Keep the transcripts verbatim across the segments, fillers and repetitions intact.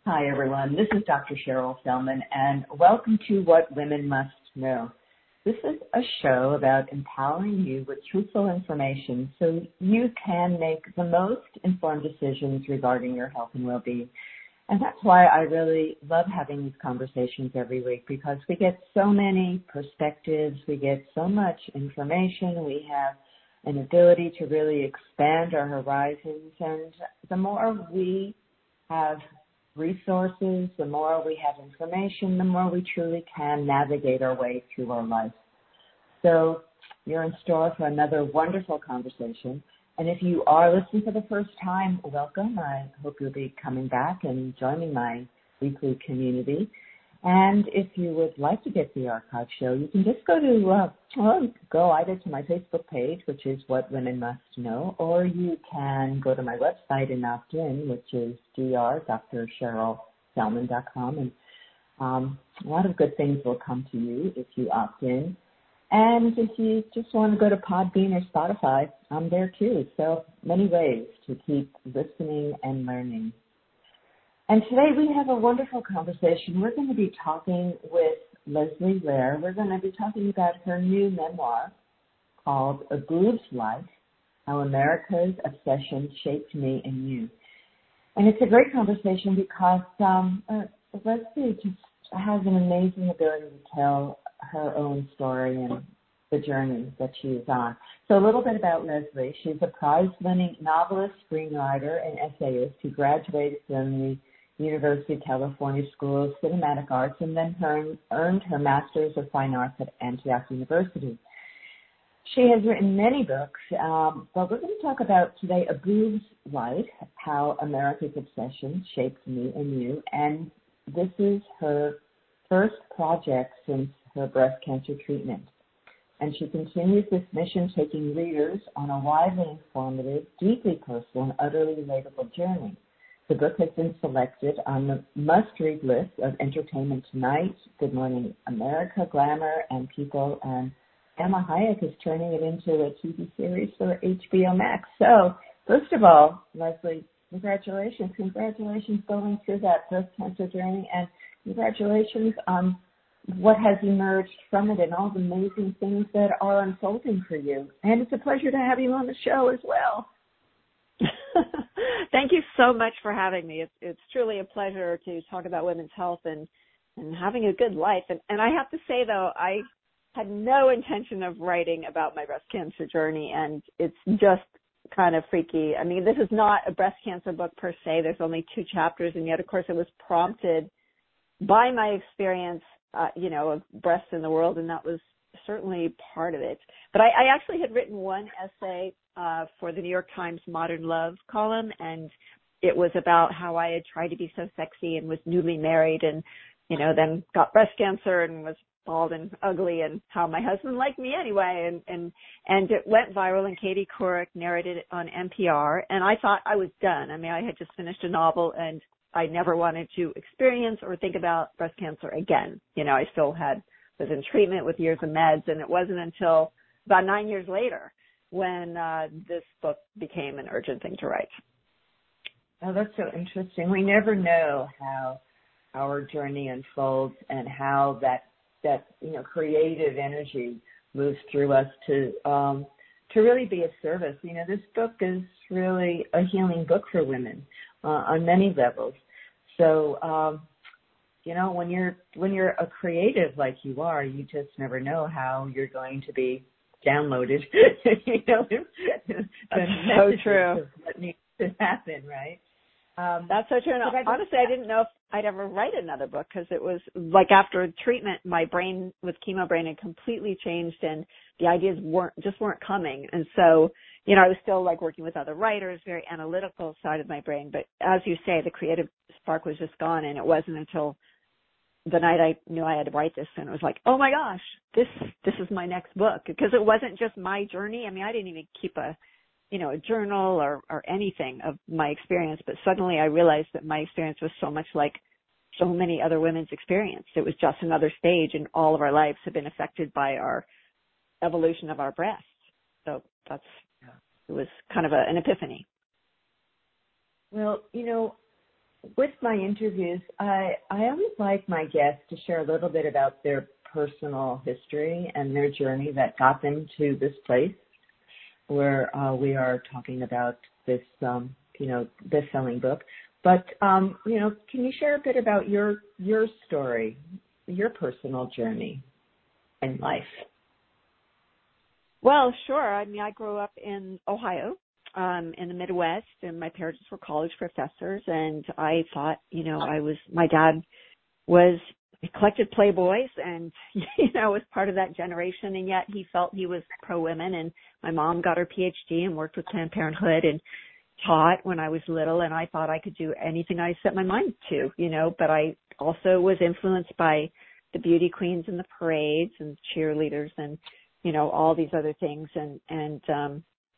Hi, everyone. This is Doctor Cheryl Selman, and welcome to What Women Must Know. This is a show about empowering you with truthful information so you can make the most informed decisions regarding your health and well-being. And that's why I really love having these conversations every week, because we get so many perspectives, we get so much information, we have an ability to really expand our horizons, and the more we have resources, the more we have information, the more we truly can navigate our way through our life. So you're in store for another wonderful conversation. And if you are listening for the first time, welcome. I hope you'll be coming back and joining my weekly community. And if you would like to get the archive show, you can just go to, uh, well, go either to my Facebook page, which is What Women Must Know, or you can go to my website and opt in, which is d r dr cheryl selman dot com. And um, a lot of good things will come to you if you opt in. And if you just want to go to Podbean or Spotify, I'm there too. So many ways to keep listening and learning. And today we have a wonderful conversation. We're going to be talking with Leslie Lair. We're going to be talking about her new memoir called A Boob's Life, How America's Obsession Shaped Me and You. And it's a great conversation because um, uh, Leslie just has an amazing ability to tell her own story and the journey that she is on. So a little bit about Leslie. She's a prize-winning novelist, screenwriter, and essayist who graduated from the University of California School of Cinematic Arts and then earned, earned her Master's of Fine Arts at Antioch University. She has written many books, um, but we're going to talk about today A Boob's Life, How America's Obsession Shaped Me and You, and this is her first project since her breast cancer treatment. And she continues this mission, taking readers on a widely informative, deeply personal, and utterly relatable journey. The book has been selected on the must-read list of Entertainment Tonight, Good Morning America, Glamour, and People, and Emma Hayek is turning it into a T V series for H B O Max. So, first of all, Leslie, congratulations. Congratulations going through that breast cancer journey, and congratulations on what has emerged from it and all the amazing things that are unfolding for you. And it's a pleasure to have you on the show as well. Thank you so much for having me. It's, it's truly a pleasure to talk about women's health and, and having a good life. And, and I have to say, though, I had no intention of writing about my breast cancer journey, and it's just kind of freaky. I mean, this is not a breast cancer book per se. There's only two chapters, and yet, of course, it was prompted by my experience, uh, you know, of breasts in the world, and that was certainly part of it. But I, I actually had written one essay uh, for the New York Times Modern Love column, and it was about how I had tried to be so sexy and was newly married and, you know, then got breast cancer and was bald and ugly, and how my husband liked me anyway. And, and, and it went viral, and Katie Couric narrated it on N P R, and I thought I was done. I mean, I had just finished a novel, and I never wanted to experience or think about breast cancer again. You know, I still had was in treatment with years of meds, and it wasn't until about nine years later when uh, this book became an urgent thing to write. Oh, that's so interesting. We never know how our journey unfolds and how that that you know creative energy moves through us to um, to really be of service. You know, this book is really a healing book for women uh, on many levels. So. Um, You know, when you're when you're a creative like you are, you just never know how you're going to be downloaded. you know, that's so true. What needs to happen, right? Um, that's so true. And I honestly, I didn't know if I'd ever write another book, because it was like after treatment, my brain with chemo brain had completely changed, and the ideas weren't just weren't coming. And so, you know, I was still like working with other writers, very analytical side of my brain. But as you say, the creative spark was just gone, and it wasn't until the night I knew I had to write this, and it was like, oh my gosh, this this is my next book, because it wasn't just my journey. I mean, I didn't even keep a, you know, a journal or, or anything of my experience, but suddenly I realized that my experience was so much like so many other women's experience. It was just another stage, and all of our lives have been affected by our evolution of our breasts. So that's, it was kind of a, an epiphany. Well, you know, with my interviews, I, I always like my guests to share a little bit about their personal history and their journey that got them to this place where uh, we are talking about this, um, you know, best-selling book. But, um, you know, can you share a bit about your your story, your personal journey in life? Well, sure. I mean, I grew up in Ohio, um, in the Midwest, and my parents were college professors, and I thought, you know, I was, my dad was, he collected Playboys and, you know, was part of that generation, and yet he felt he was pro-women, and my mom got her P H D and worked with Planned Parenthood and taught when I was little, and I thought I could do anything I set my mind to, you know, but I also was influenced by the beauty queens and the parades and cheerleaders and, you know, all these other things. And, and, um,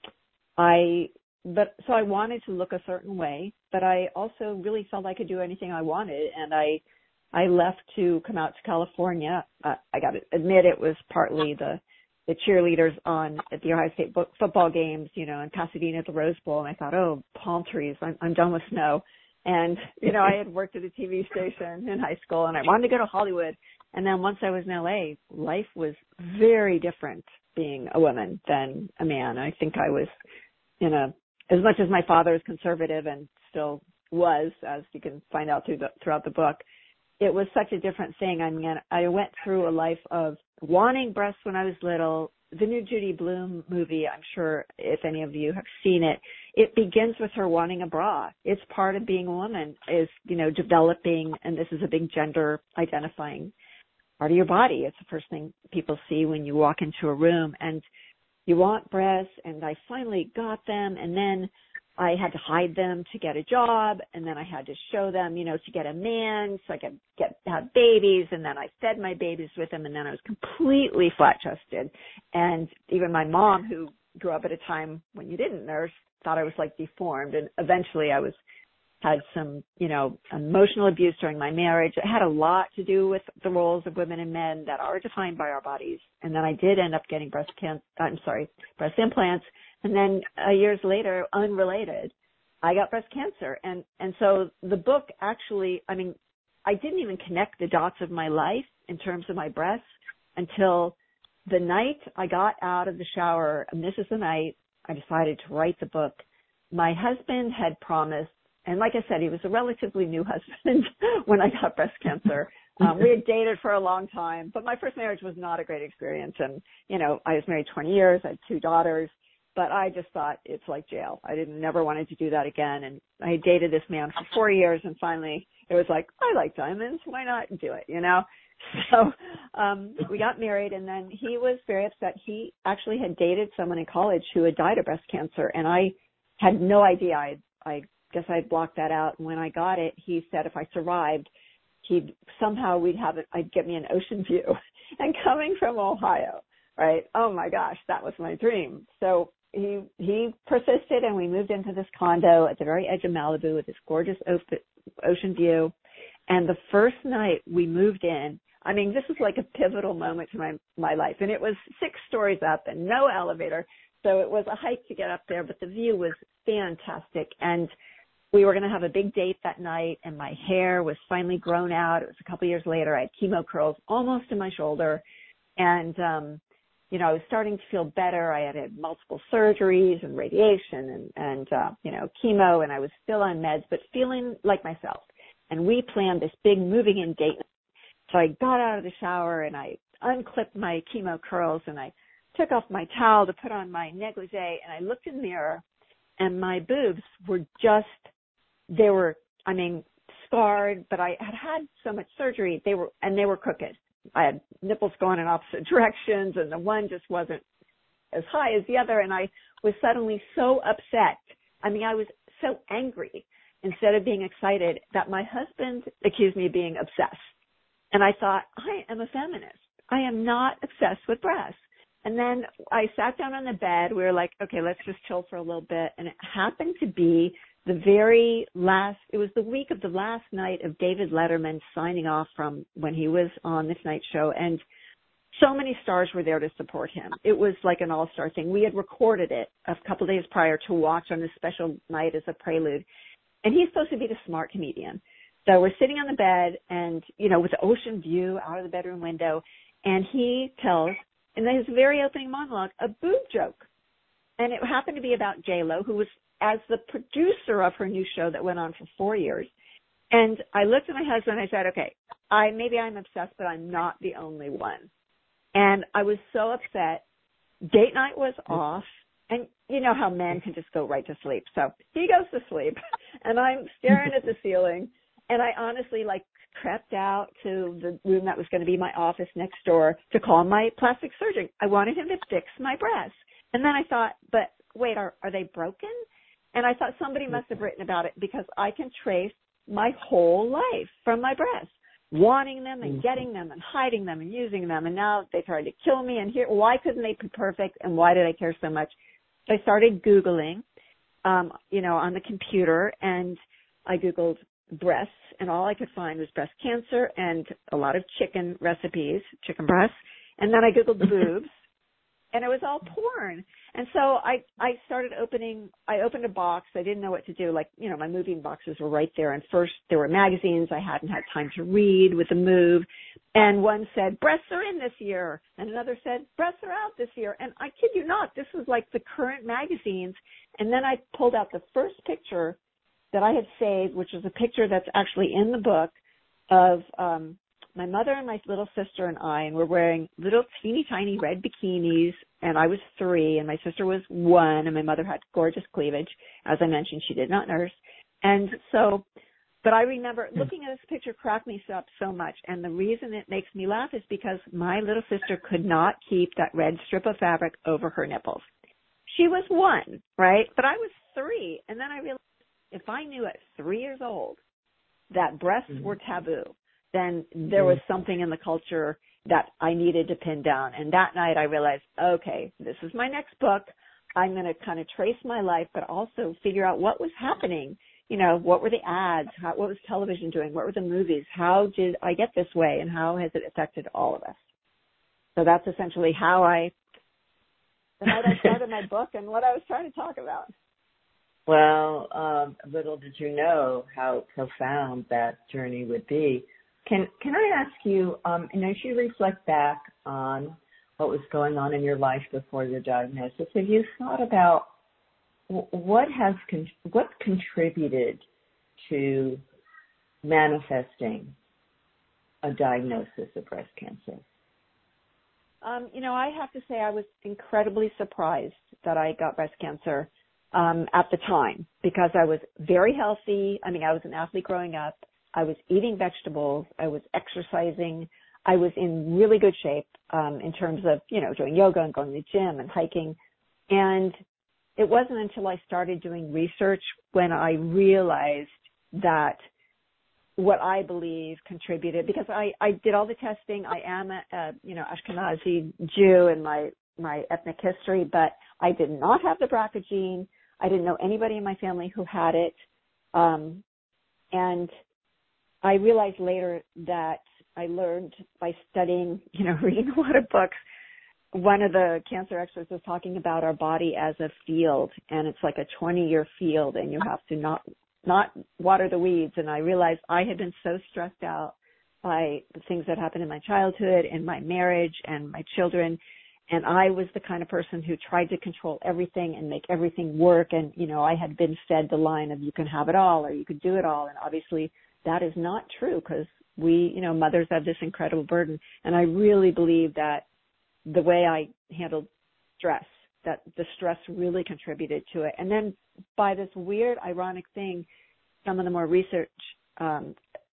I, but so I wanted to look a certain way, but I also really felt I could do anything I wanted. And I, I left to come out to California. Uh, I got to admit it was partly the, the cheerleaders on at the Ohio State bo- football games, you know, in Pasadena at the Rose Bowl. And I thought, oh, palm trees, I'm, I'm done with snow. And, you know, I had worked at a T V station in high school and I wanted to go to Hollywood. And then once I was in L A, life was very different being a woman than a man. I think I was in a, as much as my father is conservative and still was, as you can find out through the, throughout the book, it was such a different thing. I mean, I went through a life of wanting breasts when I was little. The new Judy Blume movie, I'm sure if any of you have seen it, it begins with her wanting a bra. It's part of being a woman is, you know, developing, and this is a big gender identifying part of your body. It's the first thing people see when you walk into a room, and you want breasts, and I finally got them, and then I had to hide them to get a job, and then I had to show them, you know, to get a man so I could get have babies, and then I fed my babies with them, and then I was completely flat-chested. And even my mom, who grew up at a time when you didn't nurse, thought I was like deformed, and eventually I was had some, you know, emotional abuse during my marriage. It had a lot to do with the roles of women and men that are defined by our bodies. And then I did end up getting breast cancer, I'm sorry, breast implants. And then uh, years later, unrelated, I got breast cancer. And, and so the book actually, I mean, I didn't even connect the dots of my life in terms of my breasts until the night I got out of the shower. And this is the night I decided to write the book. My husband had promised, and like I said, he was a relatively new husband when I got breast cancer. Um, we had dated for a long time, but my first marriage was not a great experience. And, you know, I was married twenty years. I had two daughters, but I just thought it's like jail. I didn't never wanted to do that again. And I dated this man for four years, and finally it was like, I like diamonds. Why not do it, you know? So um, we got married, and then he was very upset. He actually had dated someone in college who had died of breast cancer, and I had no idea. I I guess I blocked that out. And when I got it, he said if I survived, he'd somehow we'd have it, I'd get me an ocean view. And coming from Ohio, right? Oh my gosh, that was my dream. So he he persisted, and we moved into this condo at the very edge of Malibu with this gorgeous ocean view. And the first night we moved in, I mean, this was like a pivotal moment to my my life. And it was six stories up and no elevator. So it was a hike to get up there, but the view was fantastic. And we were going to have a big date that night, and my hair was finally grown out. It was a couple years later. I had chemo curls almost to my shoulder. And, um, you know, I was starting to feel better. I had had multiple surgeries and radiation and, and uh, you know, chemo, and I was still on meds, but feeling like myself. And we planned this big moving in date. So I got out of the shower, and I unclipped my chemo curls, and I took off my towel to put on my negligee, and I looked in the mirror, and my boobs were just, they were, I mean, scarred, but I had had so much surgery, they were, and they were crooked. I had nipples going in opposite directions, and the one just wasn't as high as the other, and I was suddenly so upset. I mean, I was so angry instead of being excited that my husband accused me of being obsessed. And I thought, I am a feminist. I am not obsessed with breasts. And then I sat down on the bed. We were like, okay, let's just chill for a little bit. And it happened to be the very last, it was the week of the last night of David Letterman signing off from when he was on The Tonight Show. And so many stars were there to support him. It was like an all-star thing. We had recorded it a couple of days prior to watch on this special night as a prelude. and he's supposed to be the smart comedian. So we're sitting on the bed and, you know, with the ocean view out of the bedroom window, and he tells, in his very opening monologue, a boob joke. And it happened to be about J-Lo, who was as the producer of her new show that went on for four years. And I looked at my husband and I said, okay, I maybe I'm obsessed, but I'm not the only one. And I was so upset. Date night was off. And you know how men can just go right to sleep. So he goes to sleep, and I'm staring at the ceiling. And I honestly, like, crept out to the room that was going to be my office next door to call my plastic surgeon. I wanted him to fix my breasts. And then I thought, but wait, are, are they broken? And I thought somebody must have written about it, because I can trace my whole life from my breasts, wanting them and getting them and hiding them and using them. And now they tried to kill me. And here, why couldn't they be perfect? And why did I care so much? So I started Googling, um, you know, on the computer, and I Googled breasts, and all I could find was breast cancer and a lot of chicken recipes, chicken breasts. And then I Googled boobs, and it was all porn. And so I, I started opening, I opened a box. I didn't know what to do. Like, you know, my moving boxes were right there. And first there were magazines I hadn't had time to read with the move. And one said, breasts are in this year. And another said, breasts are out this year. And I kid you not, this was like the current magazines. And then I pulled out the first picture that I had saved, which was a picture that's actually in the book of um, my mother and my little sister and I, and we're wearing little teeny tiny red bikinis, and I was three, and my sister was one, and my mother had gorgeous cleavage. As I mentioned, she did not nurse. And so, but I remember looking at this picture cracked me up so much, and the reason it makes me laugh is because my little sister could not keep that red strip of fabric over her nipples. She was one, right? But I was three, and then I realized, if I knew at three years old that breasts mm-hmm. were taboo, then there was something in the culture that I needed to pin down. And that night I realized, okay, this is my next book. I'm going to kind of trace my life, but also figure out what was happening. You know, what were the ads? How, what was television doing? What were the movies? How did I get this way? And how has it affected all of us? So that's essentially how I, the night I started my book and what I was trying to talk about. Well, um, little did you know how profound that journey would be. Can can I ask you, um, and as you reflect back on what was going on in your life before your diagnosis, have you thought about what has con- what contributed to manifesting a diagnosis of breast cancer? Um, you know, I have to say I was incredibly surprised that I got breast cancer. Um, at the time, because I was very healthy. I mean, I was an athlete growing up. I was eating vegetables. I was exercising. I was in really good shape um, in terms of, you know, doing yoga and going to the gym and hiking. And it wasn't until I started doing research when I realized that what I believe contributed, because I, I did all the testing. I am a, a you know, Ashkenazi Jew in my, my ethnic history, but I did not have the B R C A gene. I didn't know anybody in my family who had it. Um, and I realized later that I learned by studying, you know, reading a lot of books. One of the cancer experts was talking about our body as a field, and it's like a twenty-year field, and you have to not not water the weeds. And I realized I had been so stressed out by the things that happened in my childhood and my marriage and my children. And I was the kind of person who tried to control everything and make everything work. And, you know, I had been fed the line of you can have it all or you could do it all. And obviously that is not true, because we, you know, mothers have this incredible burden. And I really believe that the way I handled stress, that the stress really contributed to it. And then by this weird, ironic thing, some of the more research, um,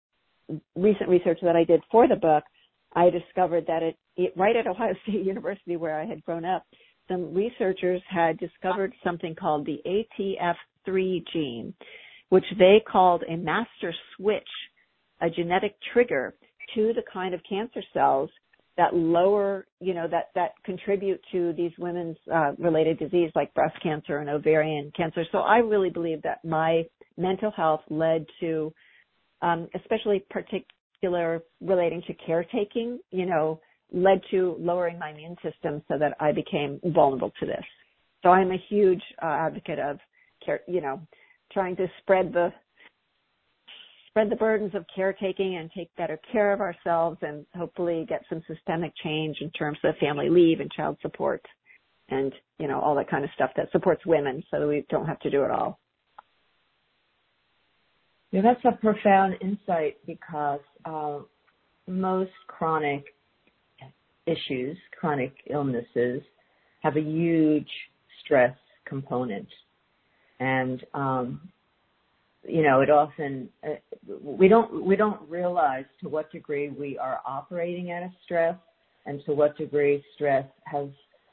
recent research that I did for the book, I discovered that it, it, right at Ohio State University, where I had grown up, some researchers had discovered something called the A T F three gene, which they called a master switch, a genetic trigger to the kind of cancer cells that lower, you know, that, that contribute to these women's uh, related disease like breast cancer and ovarian cancer. So I really believe that my mental health led to, um, especially particularly relating to caretaking, you know, led to lowering my immune system so that I became vulnerable to this. So I'm a huge uh, advocate of, care, you know, trying to spread the spread the burdens of caretaking and take better care of ourselves, and hopefully get some systemic change in terms of family leave and child support and, you know, all that kind of stuff that supports women so that we don't have to do it all. Yeah, that's a profound insight, because uh, most chronic issues, chronic illnesses, have a huge stress component. And, um, you know, it often, uh, we don't, we don't realize to what degree we are operating at a stress and to what degree stress has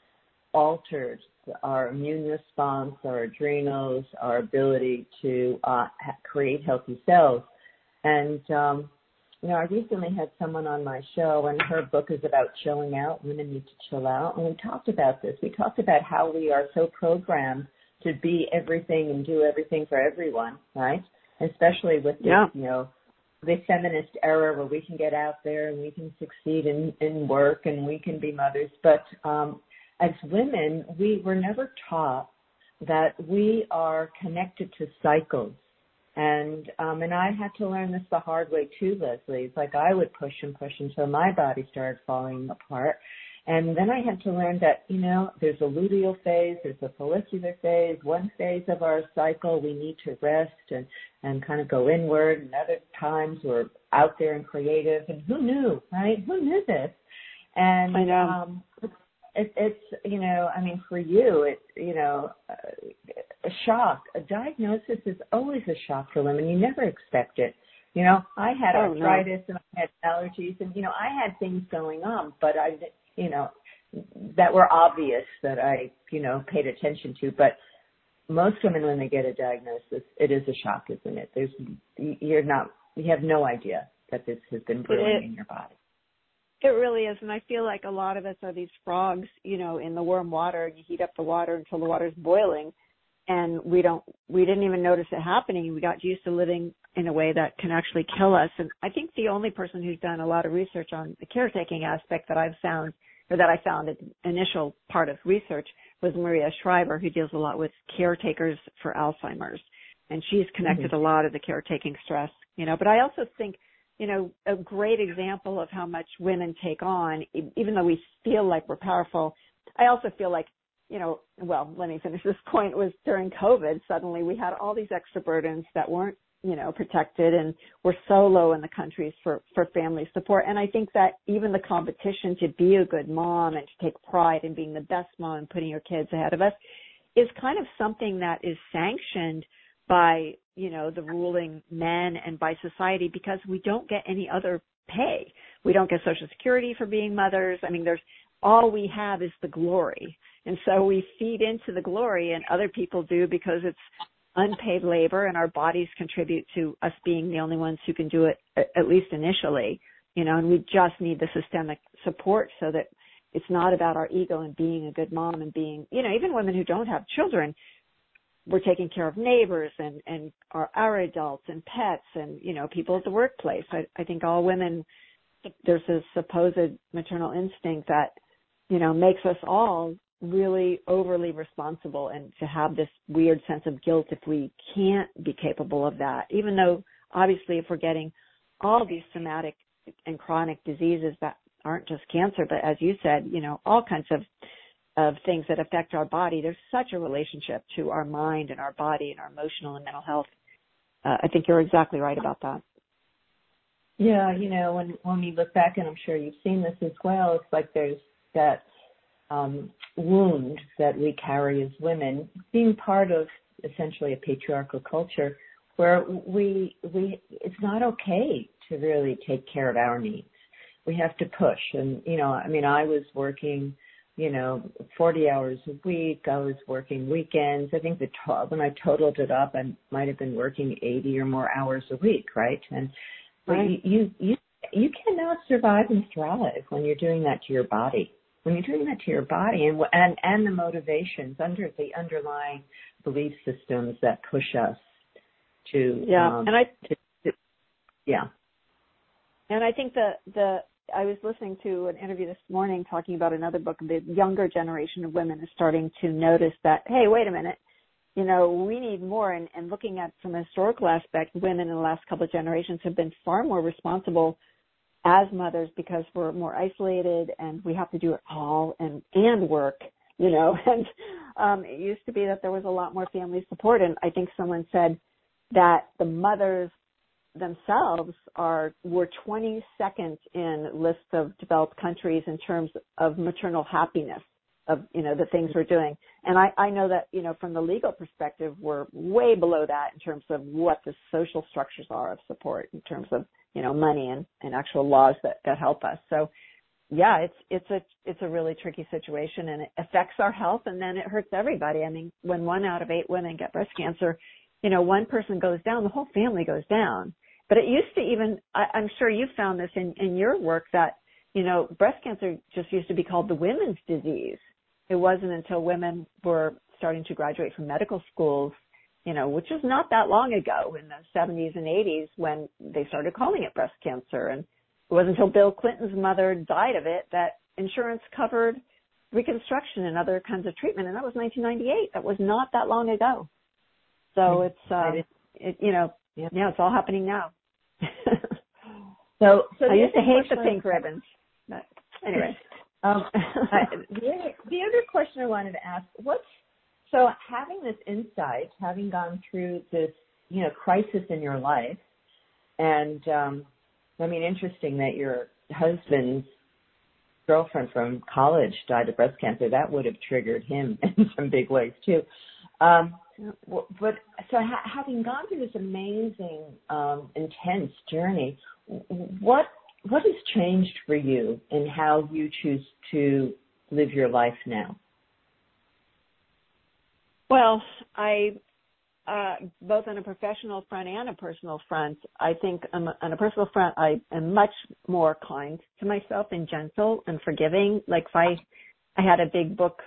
altered our immune response, our adrenals, our ability to uh, ha- create healthy cells. And, um, you know, I recently had someone on my show, and her book is about chilling out. Women need to chill out. And we talked about this. We talked about how we are so programmed to be everything and do everything for everyone, right? Especially with this, yeah. you know, the feminist era where we can get out there and we can succeed in, in work and we can be mothers. But um, as women, we were never taught that we are connected to cycles. And um, and I had to learn this the hard way too, Leslie. It's like I would push and push until my body started falling apart. And then I had to learn that, you know, there's a luteal phase, there's a follicular phase. One phase of our cycle we need to rest and, and kind of go inward, and other times we're out there and creative. And who knew, right? Who knew this? And I know. Um, it, it's, you know, I mean, for you, it, you know, a shock. A diagnosis is always a shock for women. You never expect it. You know, I had oh, arthritis no. and I had allergies, and, you know, I had things going on, but I, you know, that were obvious that I, you know, paid attention to. But most women, when they get a diagnosis, it is a shock, isn't it? There's, you're not, you have no idea that this has been brewing in your body. It really is, and I feel like a lot of us are these frogs, you know, in the warm water, and you heat up the water until the water's boiling, and we don't, we didn't even notice it happening. We got used to living in a way that can actually kill us. And I think the only person who's done a lot of research on the caretaking aspect that I've found, or that I found at the initial part of research, was Maria Shriver, who deals a lot with caretakers for Alzheimer's, and she's connected mm-hmm. a lot of the caretaking stress, you know. But I also think, you know, a great example of how much women take on, even though we feel like we're powerful, I also feel like, you know, well, let me finish this point, was during COVID, suddenly we had all these extra burdens that weren't, you know, protected, and we're so low in the countries for, for family support. And I think that even the competition to be a good mom and to take pride in being the best mom and putting your kids ahead of us is kind of something that is sanctioned by, you know, the ruling men and by society, because we don't get any other pay. We don't get Social Security for being mothers. I mean, there's, all we have is the glory. And so we feed into the glory, and other people do because it's unpaid labor, and our bodies contribute to us being the only ones who can do it, at least initially, you know, and we just need the systemic support so that it's not about our ego and being a good mom and being, you know, even women who don't have children, we're taking care of neighbors and, and our, our adults and pets and, you know, people at the workplace. I, I think all women, there's a supposed maternal instinct that, you know, makes us all really overly responsible, and to have this weird sense of guilt if we can't be capable of that, even though obviously if we're getting all these somatic and chronic diseases that aren't just cancer, but as you said, you know, all kinds of of things that affect our body. There's such a relationship to our mind and our body and our emotional and mental health. Uh, I think you're exactly right about that. Yeah, you know, when, when we look back, and I'm sure you've seen this as well, it's like there's that um, wound that we carry as women, being part of essentially a patriarchal culture where we, we, it's not okay to really take care of our needs. We have to push. And, you know, I mean, I was working, you know, forty hours a week. I was working weekends. I think the to- when I totaled it up, I might have been working eighty or more hours a week, right? And right. you, you, you cannot survive and thrive when you're doing that to your body. When you're doing that to your body, and and and the motivations under the underlying belief systems that push us to yeah, um, and I to, to, yeah, and I think the the. I was listening to an interview this morning talking about another book. The younger generation of women is starting to notice that, hey, wait a minute, you know, we need more. And, and looking at from a historical aspect, women in the last couple of generations have been far more responsible as mothers because we're more isolated and we have to do it all and, and work, you know. And um, it used to be that there was a lot more family support. And I think someone said that the mothers themselves are were twenty-second in lists of developed countries in terms of maternal happiness of, you know, the things we're doing. And I, I know that, you know, from the legal perspective, we're way below that in terms of what the social structures are of support in terms of, you know, money and, and actual laws that, that help us. So yeah, it's, it's a, it's a really tricky situation, and it affects our health, and then it hurts everybody. I mean, when one out of eight women get breast cancer, you know, one person goes down, the whole family goes down. But it used to even, I, I'm sure you found this in, in your work, that, you know, breast cancer just used to be called the women's disease. It wasn't until women were starting to graduate from medical schools, you know, which is not that long ago, in the seventies and eighties, when they started calling it breast cancer. And it wasn't until Bill Clinton's mother died of it that insurance covered reconstruction and other kinds of treatment. And that was nineteen ninety-eight. That was not that long ago. So it's, uh, it, you know, yeah, yeah, it's all happening now. so, so I used to hate the pink ribbons. But anyway. Um, I, the, other, the other question I wanted to ask, what's, so having this insight, having gone through this, you know, crisis in your life, and, um, I mean, interesting that your husband's girlfriend from college died of breast cancer. That would have triggered him in some big ways, too. Um, but so ha- having gone through this amazing, um, intense journey, what What has changed for you in how you choose to live your life now? Well, I, uh, both on a professional front and a personal front, I think um, on a personal front, I am much more kind to myself and gentle and forgiving. Like if I, I had a big book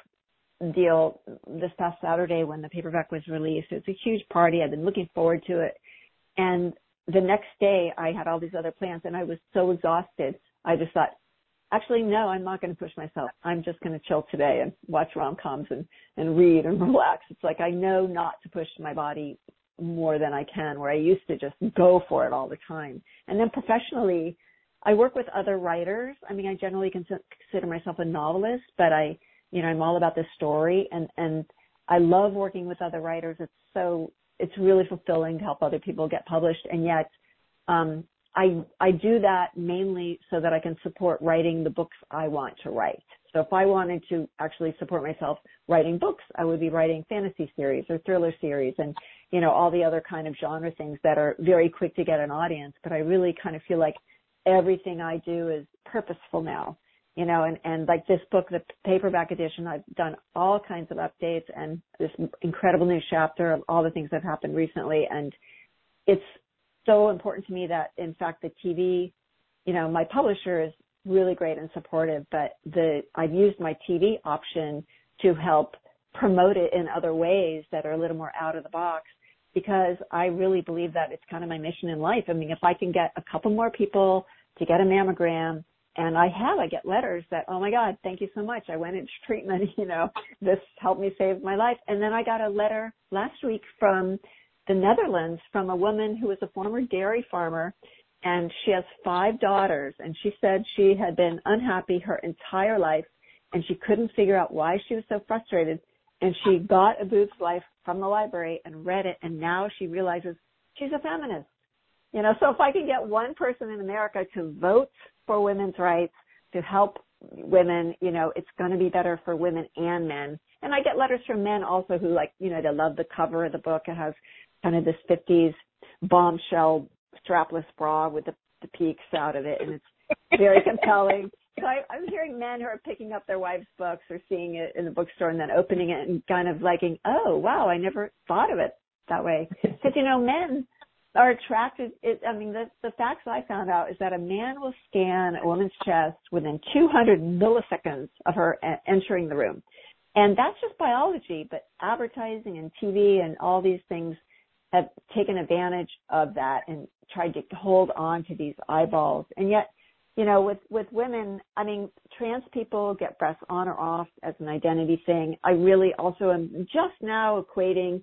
deal this past Saturday when the paperback was released. It was a huge party. I've been looking forward to it. And the next day I had all these other plans and I was so exhausted. I just thought, actually, no, I'm not going to push myself. I'm just going to chill today and watch rom-coms and, and read and relax. It's like I know not to push my body more than I can, where I used to just go for it all the time. And then professionally, I work with other writers. I mean, I generally consider myself a novelist, but I, you know, I'm all about the story, and, and I love working with other writers. It's so, it's really fulfilling to help other people get published. And yet, um, I, I do that mainly so that I can support writing the books I want to write. So if I wanted to actually support myself writing books, I would be writing fantasy series or thriller series and, you know, all the other kind of genre things that are very quick to get an audience. But I really kind of feel like everything I do is purposeful now, you know, and, and like this book, the paperback edition, I've done all kinds of updates and this incredible new chapter of all the things that have happened recently. And it's so important to me that, in fact, the T V, you know, my publisher is really great and supportive, but the I've used my T V option to help promote it in other ways that are a little more out of the box, because I really believe that it's kind of my mission in life. I mean, if I can get a couple more people to get a mammogram, and I have, I get letters that, oh my God, thank you so much. I went into treatment, you know, this helped me save my life. And then I got a letter last week from the Netherlands from a woman who was a former dairy farmer, and she has five daughters, and she said she had been unhappy her entire life and she couldn't figure out why she was so frustrated. And she got A Boob's Life from the library and read it, and now she realizes she's a feminist. You know, so if I can get one person in America to vote for women's rights, to help women, you know, it's going to be better for women and men. And I get letters from men also who, like, you know, they love the cover of the book. It has kind of this fifties bombshell strapless bra with the, the peaks out of it, and it's very compelling. So I, I'm hearing men who are picking up their wives' books or seeing it in the bookstore and then opening it and kind of liking, oh, wow, I never thought of it that way. Because, you know, men are attracted. It, I mean, the, the facts I found out is that a man will scan a woman's chest within two hundred milliseconds of her a- entering the room. And that's just biology, but advertising and T V and all these things have taken advantage of that and tried to hold on to these eyeballs. And yet, you know, with, with women, I mean, trans people get breasts on or off as an identity thing. I really also am just now equating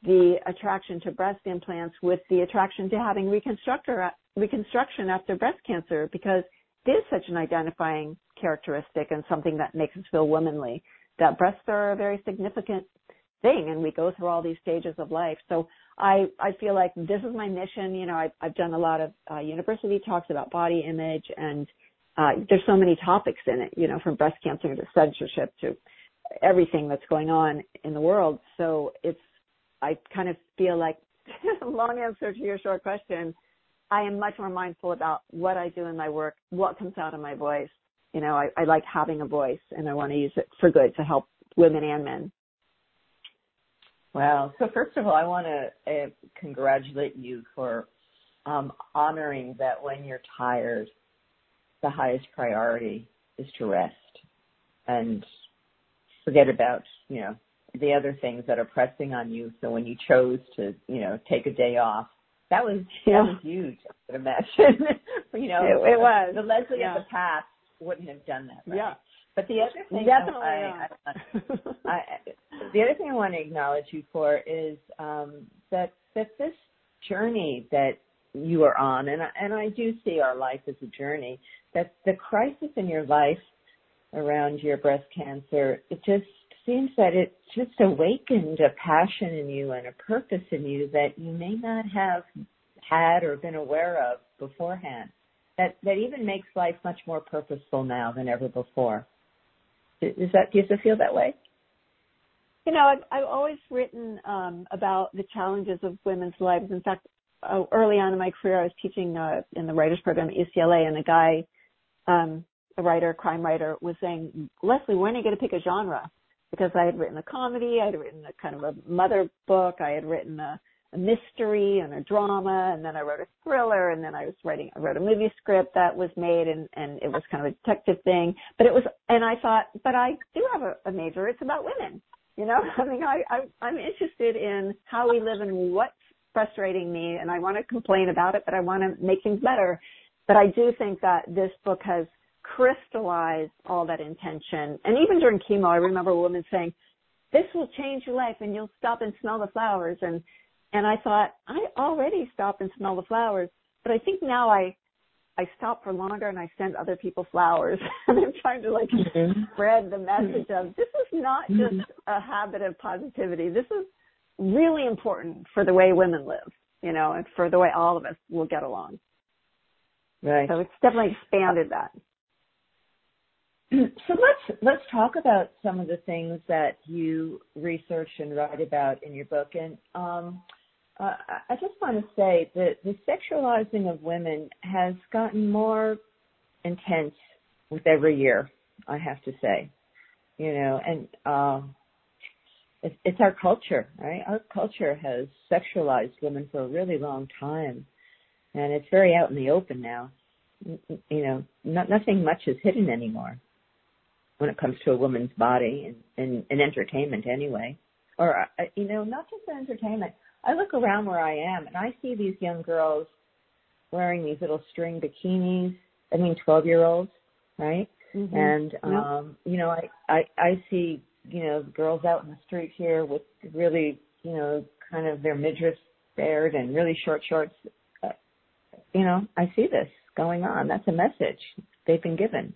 the attraction to breast implants with the attraction to having reconstruction after breast cancer, because it is such an identifying characteristic and something that makes us feel womanly, that breasts are a very significant thing, and we go through all these stages of life. So I, I feel like this is my mission. You know, I've, I've done a lot of uh, university talks about body image, and uh, there's so many topics in it, you know, from breast cancer to censorship to everything that's going on in the world. So it's, I kind of feel like, long answer to your short question, I am much more mindful about what I do in my work, what comes out of my voice. You know, I, I like having a voice, and I want to use it for good to help women and men. Well, so first of all, I want to uh, congratulate you for um, honoring that when you're tired, the highest priority is to rest and forget about, you know, the other things that are pressing on you. So when you chose to, you know, take a day off, that was, yeah. that was huge, I would imagine. you know, it, it was. The Leslie yeah. of the past wouldn't have done that, right? Yeah. But the other thing, Definitely, I, yeah. I, I, the other thing I want to acknowledge you for is um, that that this journey that you are on, and I, and I do see our life as a journey, that the crisis in your life around your breast cancer, it just seems that it just awakened a passion in you and a purpose in you that you may not have had or been aware of beforehand, that, that even makes life much more purposeful now than ever before. Is that, do you feel that way? You know, I've, I've always written um, about the challenges of women's lives. In fact, uh, early on in my career, I was teaching uh, in the writers program at U C L A, and a guy, um, a writer, a crime writer, was saying, Leslie, when are you going to pick a genre? Because I had written a comedy, I had written a kind of a mother book, I had written a, a mystery and a drama, and then I wrote a thriller, and then I was writing, I wrote a movie script that was made, and, and it was kind of a detective thing. But it was, and I thought, but I do have a, a major, it's about women. You know, I mean, I, I, I'm interested in how we live and what's frustrating me, and I want to complain about it, but I want to make things better. But I do think that this book has crystallized all that intention. And even during chemo, I remember a woman saying, this will change your life and you'll stop and smell the flowers. And, and I thought, I already stop and smell the flowers, but I think now I, I stop for longer and I send other people flowers. And I'm trying to like mm-hmm. spread the message of this is not mm-hmm. just a habit of positivity. This is really important for the way women live, you know, and for the way all of us will get along. Right. So it's definitely expanded that. So let's let's talk about some of the things that you research and write about in your book. And um, uh, I just want to say that the sexualizing of women has gotten more intense with every year, I have to say. You know, and um, it's, it's our culture, right? Our culture has sexualized women for a really long time, and it's very out in the open now. You know, not, nothing much is hidden anymore when it comes to a woman's body and, and, and entertainment anyway. Or, uh, you know, not just entertainment. I look around where I am and I see these young girls wearing these little string bikinis, I mean twelve-year-olds, right? Mm-hmm. And, um, yep. you know, I, I, I see, you know, girls out in the street here with really, you know, kind of their midriffs bared and really short shorts. Uh, you know, I see this going on. That's a message they've been given.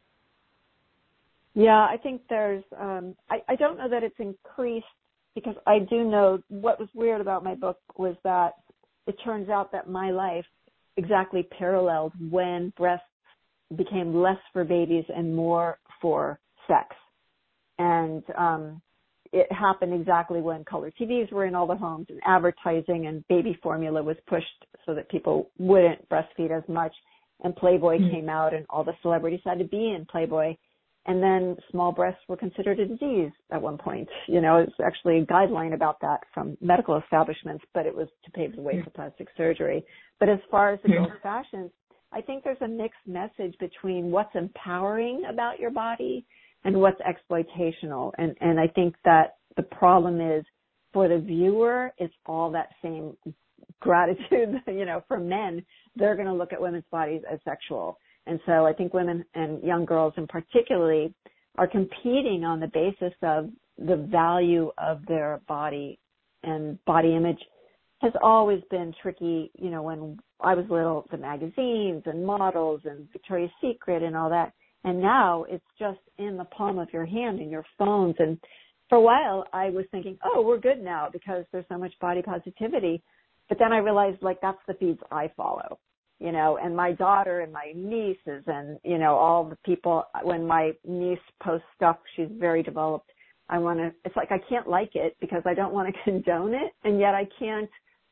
Yeah, I think there's, um, I, I don't know that it's increased because I do know what was weird about my book was that it turns out that my life exactly paralleled when breasts became less for babies and more for sex. And um, it happened exactly when color T Vs were in all the homes and advertising and baby formula was pushed so that people wouldn't breastfeed as much. And Playboy mm-hmm. came out and all the celebrities had to be in Playboy. And then small breasts were considered a disease at one point. You know, it's actually a guideline about that from medical establishments, but it was to pave the way for plastic surgery. But as far as the girls' fashions, I think there's a mixed message between what's empowering about your body and what's exploitational. And, and I think that the problem is for the viewer, it's all that same gratitude, you know, for men. They're going to look at women's bodies as sexual. And so I think women and young girls in particularly are competing on the basis of the value of their body and body image has always been tricky. You know, when I was little, the magazines and models and Victoria's Secret and all that. And now it's just in the palm of your hand in your phones. And for a while I was thinking, oh, we're good now because there's so much body positivity. But then I realized, like, that's the feeds I follow, you know, and my daughter and my nieces and, you know, all the people, when my niece posts stuff, she's very developed. I want to, it's like I can't like it because I don't want to condone it. And yet I can't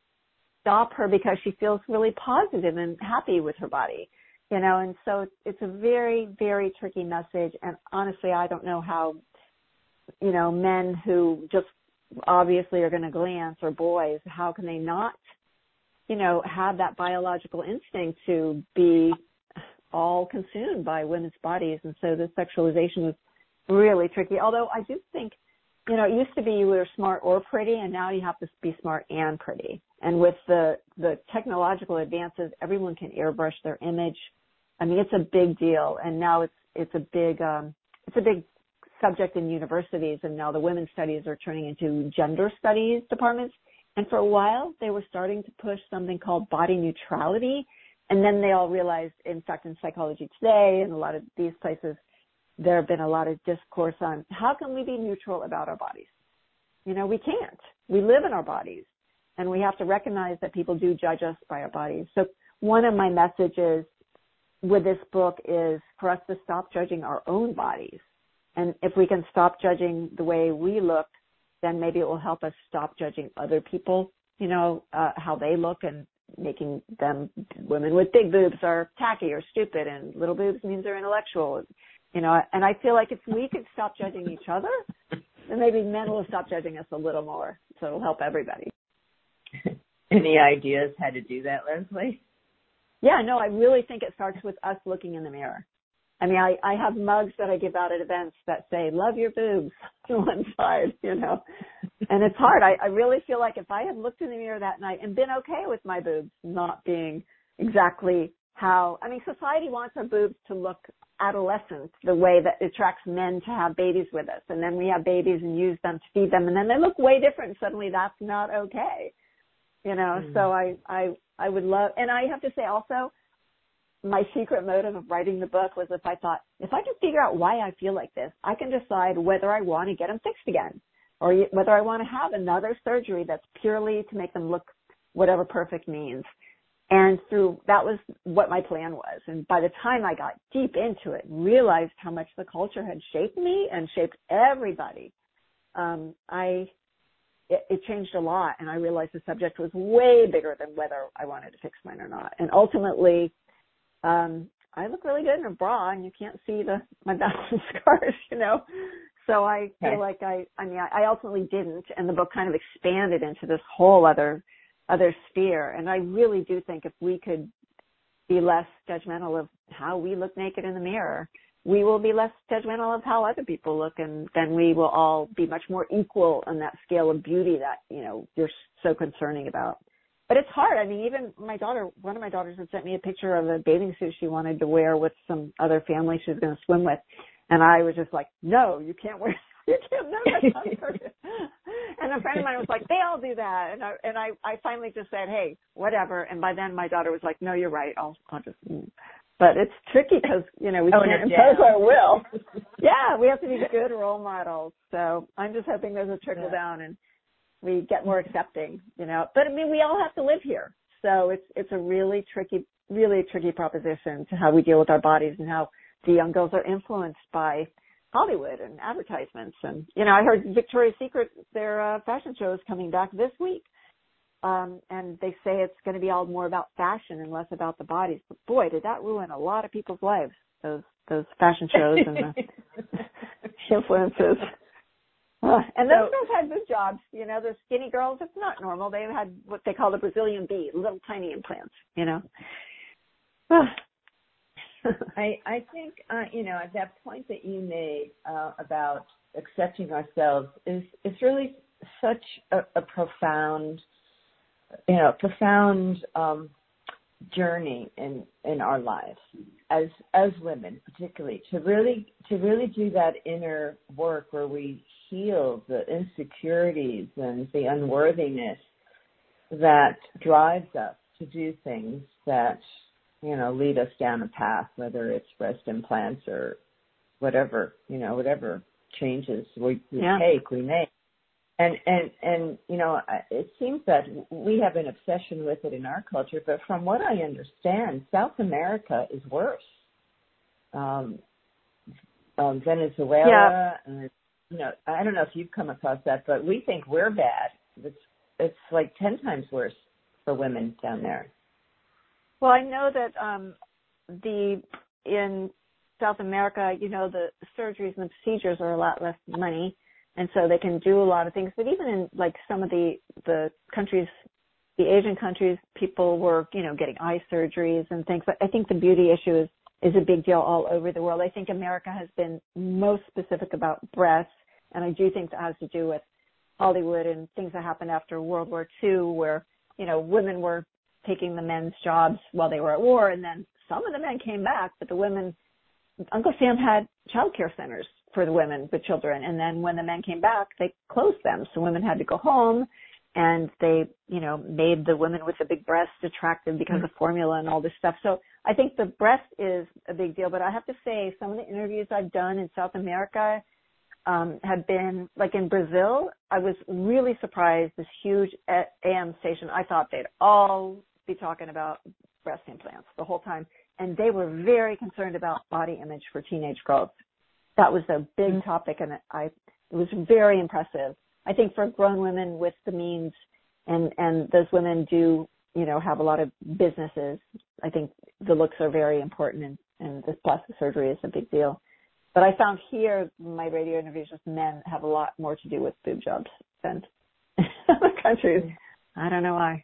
stop her because she feels really positive and happy with her body, you know, and so it's a very, very tricky message. And honestly, I don't know how, you know, men who just obviously are going to glance, or boys, how can they not, you know, have that biological instinct to be all consumed by women's bodies? And so the sexualization is really tricky. Although I do think, you know, it used to be you were smart or pretty, and now you have to be smart and pretty. And with the, the technological advances, everyone can airbrush their image. I mean, it's a big deal. And now it's, it's a big, um, it's a big subject in universities. And now the women's studies are turning into gender studies departments. And for a while, they were starting to push something called body neutrality. And then they all realized, in fact, in Psychology Today and a lot of these places, there have been a lot of discourse on how can we be neutral about our bodies? You know, we can't. We live in our bodies, and we have to recognize that people do judge us by our bodies. So one of my messages with this book is for us to stop judging our own bodies. And if we can stop judging the way we look, then maybe it will help us stop judging other people, you know, uh, how they look, and making them, women with big boobs are tacky or stupid, and little boobs means they're intellectual. You know, and I feel like if we could stop judging each other, then maybe men will stop judging us a little more. So it'll help everybody. Any ideas how to do that, Leslie? Yeah, no, I really think it starts with us looking in the mirror. I mean, I, I have mugs that I give out at events that say, love your boobs on one side, you know. And it's hard. I, I really feel like if I had looked in the mirror that night and been okay with my boobs not being exactly how, I mean, society wants our boobs to look adolescent, the way that it attracts men to have babies with us. And then we have babies and use them to feed them, and then they look way different. And suddenly that's not okay. You know, mm. so I, I, I would love, and I have to say also, my secret motive of writing the book was if I thought, if I can figure out why I feel like this, I can decide whether I want to get them fixed again, or whether I want to have another surgery that's purely to make them look whatever perfect means. And through, that was what my plan was. And by the time I got deep into it, realized how much the culture had shaped me and shaped everybody, um, I, it, it changed a lot. And I realized the subject was way bigger than whether I wanted to fix mine or not. And ultimately, um, I look really good in a bra, and you can't see the, my battle scars, you know? So I feel okay. like I, I mean, I, I ultimately didn't. And the book kind of expanded into this whole other other sphere. And I really do think if we could be less judgmental of how we look naked in the mirror, we will be less judgmental of how other people look, and then we will all be much more equal on that scale of beauty that, you know, you're so concerning about. But it's hard. I mean, even my daughter, one of my daughters had sent me a picture of a bathing suit she wanted to wear with some other family she was going to swim with. And I was just like, no, you can't wear You can't know that's not perfect. And a friend of mine was like, they all do that. And I, and I, I finally just said, hey, whatever. And by then my daughter was like, no, you're right. I'll, I'll just, but it's tricky because, you know, we oh, can't impose our will. Yeah, we have to be good role models. So I'm just hoping there's a trickle yeah. down and we get more accepting, you know, but I mean, we all have to live here. So it's, it's a really tricky, really tricky proposition to how we deal with our bodies and how the young girls are influenced by Hollywood and advertisements. And, you know, I heard Victoria's Secret, their uh, fashion show is coming back this week. Um, and they say it's going to be all more about fashion and less about the bodies. But boy, did that ruin a lot of people's lives, those, those fashion shows and the influences. Uh, and those so, girls had good jobs. You know, the skinny girls, it's not normal. They had what they call the Brazilian bee, little tiny implants, you know. I, I think, uh, you know, that point that you made uh, about accepting ourselves is, is really such a, a profound, you know, profound um, journey in, in our lives as as women, particularly to really to really do that inner work where we heal the insecurities and the unworthiness that drives us to do things that, you know, lead us down a path, whether it's breast implants or whatever, you know, whatever changes we, we yeah. take, we make. And, and, and, you know, it seems that we have an obsession with it in our culture, but from what I understand, South America is worse. Um, um, Venezuela, yeah. and, you know, I don't know if you've come across that, but we think we're bad. It's, it's like ten times worse for women down there. Well, I know that um, the in South America, you know, the surgeries and the procedures are a lot less money, and so they can do a lot of things. But even in like some of the the countries, the Asian countries, people were, you know, getting eye surgeries and things. But I think the beauty issue is is a big deal all over the world. I think America has been most specific about breasts, and I do think that has to do with Hollywood and things that happened after World War Two, where, you know, women were taking the men's jobs while they were at war, and then some of the men came back, but the women, Uncle Sam had child care centers for the women with children, and then when the men came back, they closed them, so women had to go home, and they, you know, made the women with the big breasts attractive because of formula and all this stuff. So I think the breast is a big deal, but I have to say some of the interviews I've done in South America um, have been, like in Brazil, I was really surprised, this huge A M station. I thought they'd all be talking about breast implants the whole time, and they were very concerned about body image for teenage girls. That was a big mm-hmm. topic, and I, it was very impressive. I think for grown women with the means, and, and those women do, you know, have a lot of businesses, I think the looks are very important, and, and this plastic surgery is a big deal. But I found here, my radio interviews with men have a lot more to do with boob jobs than other countries. I don't know why.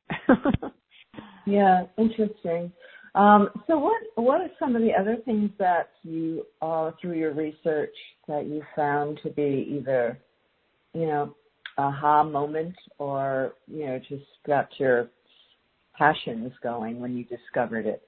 Yeah, interesting. Um, so what what are some of the other things that you, uh, through your research, that you found to be either, you know, aha moment, or, you know, just got your passions going when you discovered it?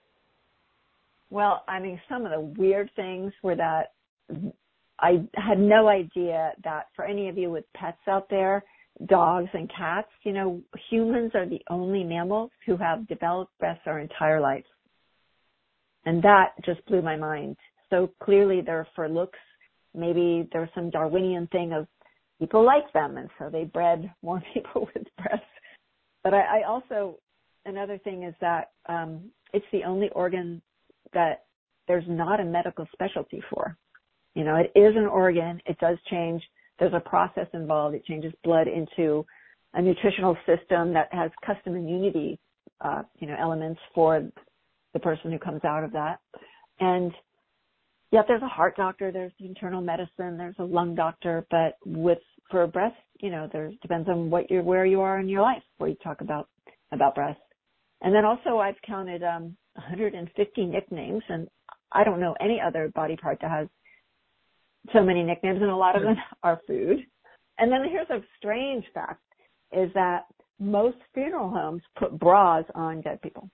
Well, I mean, some of the weird things were that I had no idea that for any of you with pets out there, dogs and cats, you know, humans are the only mammals who have developed breasts our entire life. And that just blew my mind. So clearly they're for looks. Maybe there's some Darwinian thing of people like them, and so they bred more people with breasts. But I, I also, another thing is that um, it's the only organ that there's not a medical specialty for. You know, it is an organ. It does change. There's a process involved. It changes blood into a nutritional system that has custom immunity, uh, you know, elements for the person who comes out of that. And yet there's a heart doctor, there's internal medicine, there's a lung doctor, but with, for a breast, you know, there depends on what you're, where you are in your life, where you talk about, about breast. And then also I've counted, um, one hundred fifty nicknames, and I don't know any other body part that has so many nicknames, and a lot of them are food. And then here's a strange fact, is that most funeral homes put bras on dead people.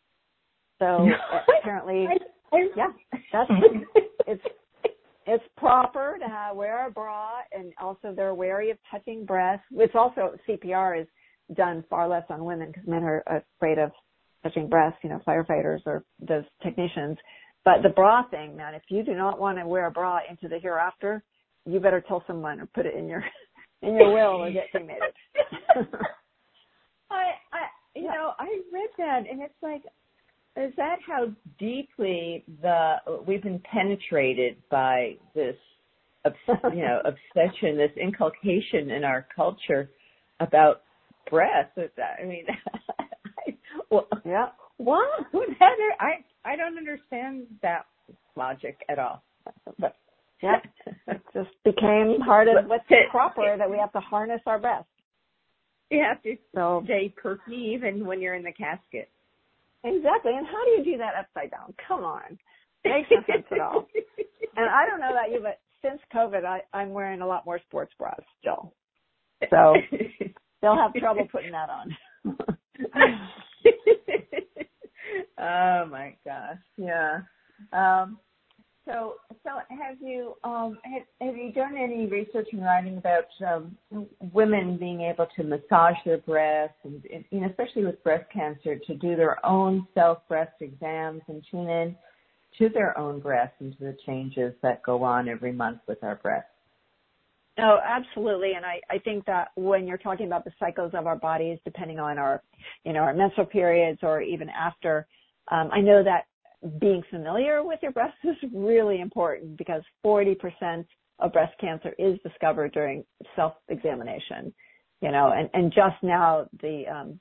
So apparently, yeah, that's, it's, it's proper to have, wear a bra, and also they're wary of touching breasts. It's also, C P R is done far less on women because men are afraid of touching breasts, you know, firefighters or those technicians. But the bra thing, man, if you do not want to wear a bra into the hereafter, you better tell someone or put it in your in your will or get cremated. I, I, you yeah. know, I read that, and it's like, is that how deeply the we've been penetrated by this, you know, obsession, this inculcation in our culture about breasts? I mean, I, well, yeah. What? That, I I don't understand that logic at all. But yeah, it just became part of what's proper, that we have to harness our breasts. You have to so, stay perky even when you're in the casket. Exactly. And how do you do that upside down? Come on. Makes no sense at all. And I don't know about you, but since COVID, I, I'm wearing a lot more sports bras still. So they'll have trouble putting that on. Oh my gosh. Yeah. Um, so, so have you um, have, have you done any research and writing about um, women being able to massage their breasts, and, and you know, especially with breast cancer, to do their own self breast exams and tune in to their own breasts and to the changes that go on every month with our breasts? Oh, absolutely. And I, I think that when you're talking about the cycles of our bodies, depending on our, you know, our menstrual periods or even after, um, I know that being familiar with your breasts is really important, because forty percent of breast cancer is discovered during self-examination, you know, and, and just now the, um,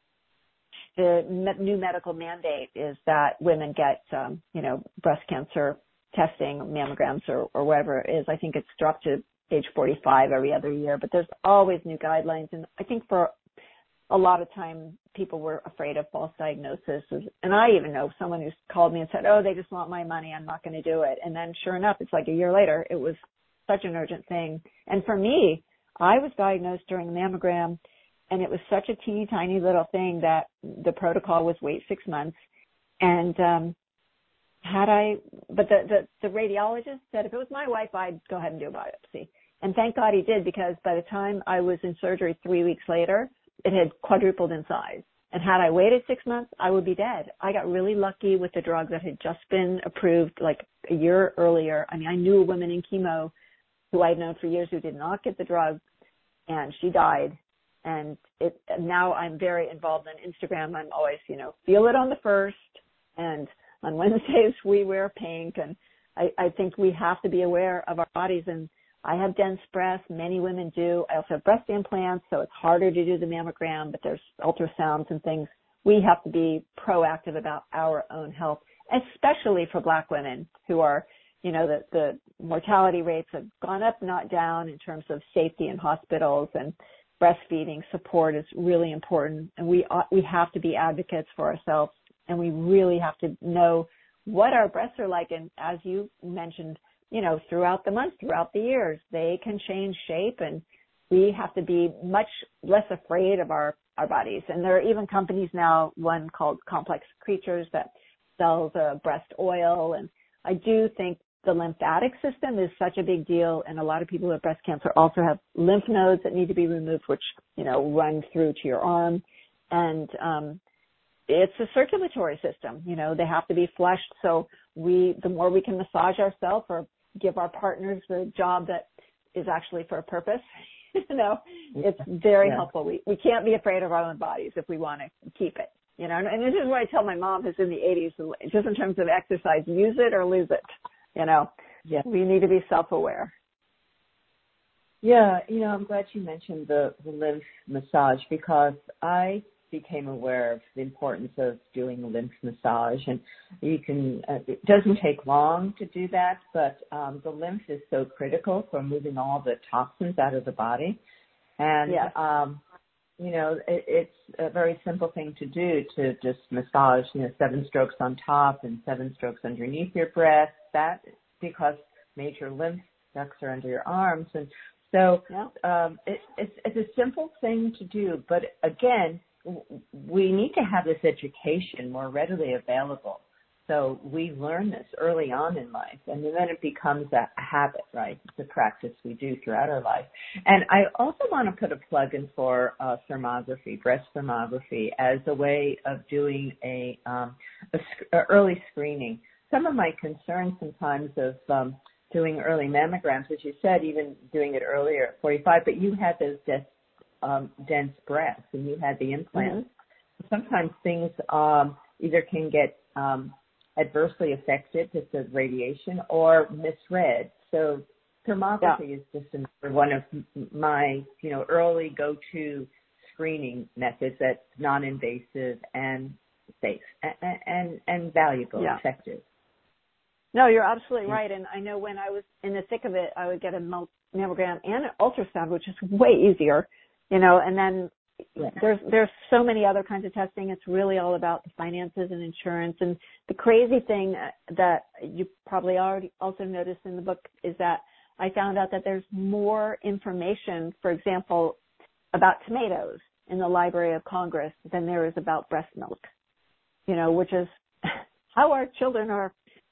the me- new medical mandate is that women get, um, you know, breast cancer testing, mammograms or, or whatever it is. I think it's dropped to age forty-five every other year, but there's always new guidelines. And I think for a lot of time, people were afraid of false diagnoses. And I even know someone who's called me and said, oh, they just want my money, I'm not going to do it. And then sure enough, it's like a year later, it was such an urgent thing. And for me, I was diagnosed during the mammogram, and it was such a teeny tiny little thing that the protocol was wait six months. And, um, had I, but the, the, the radiologist said if it was my wife, I'd go ahead and do a biopsy. And thank God he did, because by the time I was in surgery three weeks later, it had quadrupled in size. And had I waited six months, I would be dead. I got really lucky with the drug that had just been approved like a year earlier. I mean, I knew a woman in chemo who I'd known for years who did not get the drug, and she died. And it, now I'm very involved on Instagram. I'm always, you know, feel it on the first, and on Wednesdays we wear pink. And I, I think we have to be aware of our bodies. And I have dense breasts. Many women do. I also have breast implants, so it's harder to do the mammogram, but there's ultrasounds and things. We have to be proactive about our own health, especially for Black women who are, you know, the, the mortality rates have gone up, not down, in terms of safety in hospitals, and breastfeeding support is really important. And we ought, we have to be advocates for ourselves, and we really have to know what our breasts are like. And as you mentioned, you know, throughout the months, throughout the years, they can change shape, and we have to be much less afraid of our, our bodies. And there are even companies now, one called Complex Creatures, that sells uh, breast oil. And I do think the lymphatic system is such a big deal. And a lot of people who have breast cancer also have lymph nodes that need to be removed, which, you know, run through to your arm. And, um, it's a circulatory system, you know, they have to be flushed. So we, the more we can massage ourselves or give our partners the job that is actually for a purpose, you know, it's very yeah. helpful. We we can't be afraid of our own bodies if we want to keep it, you know, and, and this is what I tell my mom, who's in the eighties, just in terms of exercise, use it or lose it, you know. Yeah. We need to be self-aware. Yeah, you know, I'm glad you mentioned the, the lymph massage, because I became aware of the importance of doing a lymph massage. And you can, uh, it doesn't take long to do that, but um, the lymph is so critical for moving all the toxins out of the body. And, yes. um, you know, it, it's a very simple thing to do, to just massage, you know, seven strokes on top and seven strokes underneath your breast. That, because major lymph ducts are under your arms. And so yeah. um, it, it's, it's a simple thing to do, but again, we need to have this education more readily available. So we learn this early on in life, and then it becomes a habit, right? It's a practice we do throughout our life. And I also want to put a plug in for uh, thermography, breast thermography, as a way of doing a, um, a, a early screening. Some of my concerns sometimes of um, doing early mammograms, as you said, even doing it earlier at forty-five, but you had those des- um, dense breasts and you had the implants. Mm-hmm. Sometimes things um, either can get um, adversely affected because of radiation or misread. So thermography yeah. is just another one of my, you know, early go-to screening methods that's non-invasive and safe and and, and valuable, yeah. effective. No, you're absolutely right. And I know when I was in the thick of it, I would get a mammogram and an ultrasound, which is way easier, you know, and then yeah. there's, there's so many other kinds of testing. It's really all about the finances and insurance. And the crazy thing that you probably already also noticed in the book is that I found out that there's more information, for example, about tomatoes in the Library of Congress than there is about breast milk, you know, which is how our children are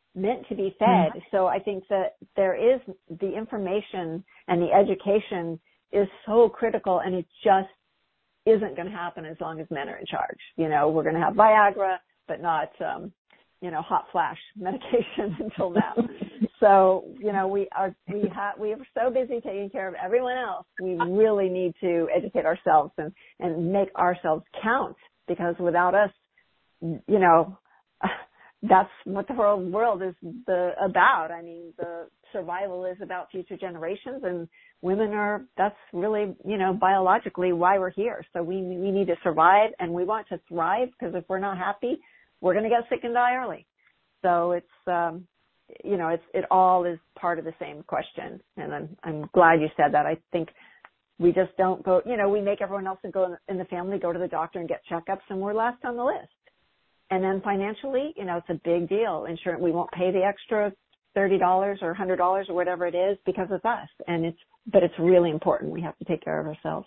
meant to be fed. Mm-hmm. So I think that there is the information and the education is so critical, and it just isn't going to happen as long as men are in charge. You know, we're going to have Viagra, but not, um, you know, hot flash medication until now. So, you know, we are, we have, we are so busy taking care of everyone else. We really need to educate ourselves and, and make ourselves count, because without us, you know, that's what the whole world is the, about. I mean, the survival is about future generations, and women are, that's really, you know, biologically why we're here. So we, we need to survive, and we want to thrive, because if we're not happy, we're going to get sick and die early. So it's, um, you know, it's, it all is part of the same question. And I'm, I'm glad you said that. I think we just don't go, you know, we make everyone else go in the family go to the doctor and get checkups, and we're last on the list. And then financially, you know, it's a big deal. Insurance, we won't pay the extra thirty dollars or one hundred dollars or whatever it is because of us. And it's, but it's really important. We have to take care of ourselves.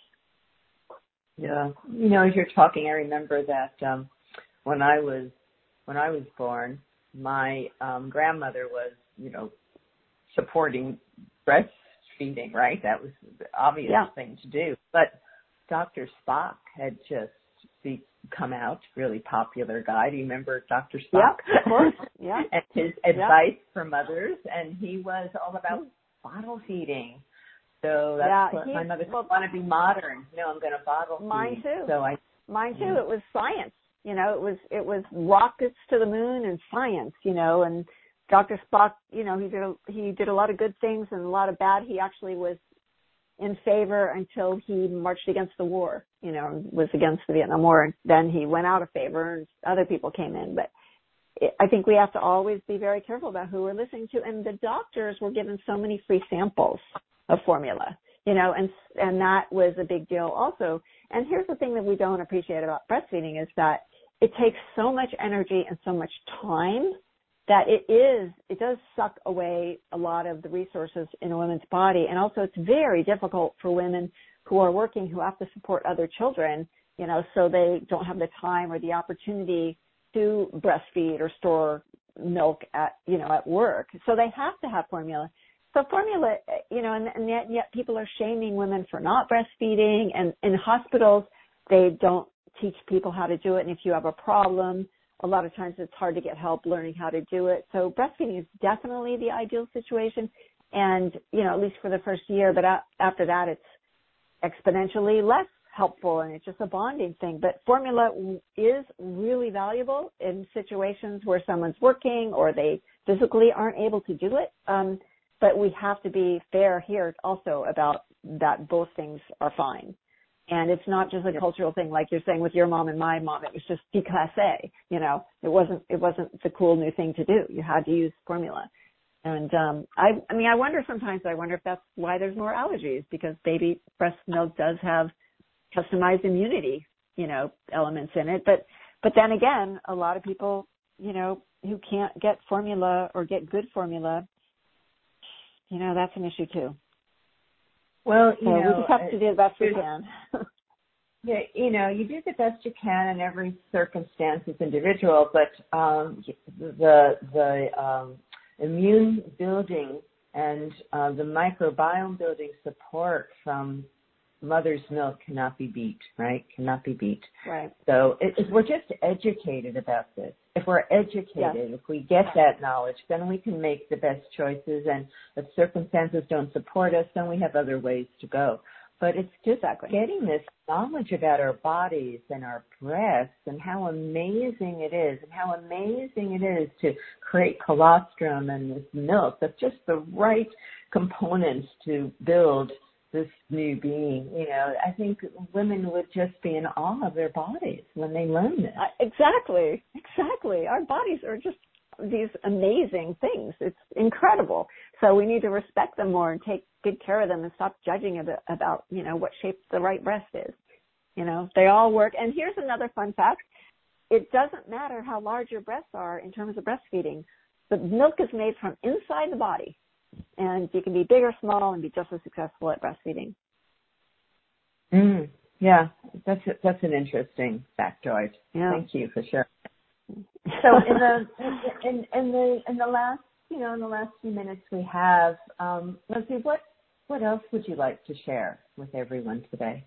Yeah. You know, as you're talking, I remember that, um, when I was, when I was born, my, um, grandmother was, you know, supporting breastfeeding, right? That was the obvious yeah. thing to do. But Doctor Spock had just be, come out, really popular guy. Do you remember Doctor Spock? Yeah, of course. Yeah. And his advice yeah. for mothers, and he was all about mm-hmm. bottle feeding. So that's yeah, what he, my mother well, want to be modern. You know, I'm going to bottle feed. Mine too. So I, mine too. It was science. You know, it was it was rockets to the moon and science. You know, and Doctor Spock, you know, he did a, he did a lot of good things and a lot of bad. He actually was in favor until he marched against the war, you know, was against the Vietnam War. And then he went out of favor and other people came in. But it, I think we have to always be very careful about who we're listening to. And the doctors were given so many free samples of formula, you know, and, and that was a big deal also. And here's the thing that we don't appreciate about breastfeeding is that it takes so much energy and so much time that it is, it does suck away a lot of the resources in a woman's body. And also it's very difficult for women who are working, who have to support other children, you know, so they don't have the time or the opportunity to breastfeed or store milk at, you know, at work. So they have to have formula. So formula, you know, and, and yet, yet people are shaming women for not breastfeeding. And in hospitals, they don't teach people how to do it. And if you have a problem, a lot of times it's hard to get help learning how to do it. So breastfeeding is definitely the ideal situation. And, you know, at least for the first year, but after that, it's exponentially less helpful and it's just a bonding thing. But formula is really valuable in situations where someone's working or they physically aren't able to do it. Um, but we have to be fair here also about that both things are fine. And it's not just a cultural thing, like you're saying with your mom and my mom. It was just déclassé, you know. It wasn't. It wasn't the cool new thing to do. You had to use formula. And um, I, I mean, I wonder sometimes. I wonder if that's why there's more allergies, because baby breast milk does have customized immunity, you know, elements in it. But, but then again, a lot of people, you know, who can't get formula or get good formula, you know, that's an issue too. Well, you so know, we just have to do the best we can. Yeah, you know, you do the best you can, and every circumstance is individual. But um, the the um, immune building and uh, the microbiome building support from mother's milk cannot be beat, right? Cannot be beat. Right. So it, if we're just educated about this, if we're educated, yes. if we get that knowledge, then we can make the best choices. And if circumstances don't support us, then we have other ways to go. But it's just exactly. getting this knowledge about our bodies and our breasts and how amazing it is and how amazing it is to create colostrum and this milk. That's just the right components to build this new being. You know, I think women would just be in awe of their bodies when they learn this. Uh, exactly, exactly. Our bodies are just these amazing things. It's incredible. So we need to respect them more and take good care of them and stop judging about, about, you know, what shape the right breast is. You know, they all work. And here's another fun fact. It doesn't matter how large your breasts are in terms of breastfeeding. The milk is made from inside the body. And you can be big or small and be just as successful at breastfeeding. Mm, yeah, that's a, that's an interesting factoid. Yeah. Thank you for sharing. So in the in, in the in the last you know in the last few minutes we have, um, Leslie, what what else would you like to share with everyone today?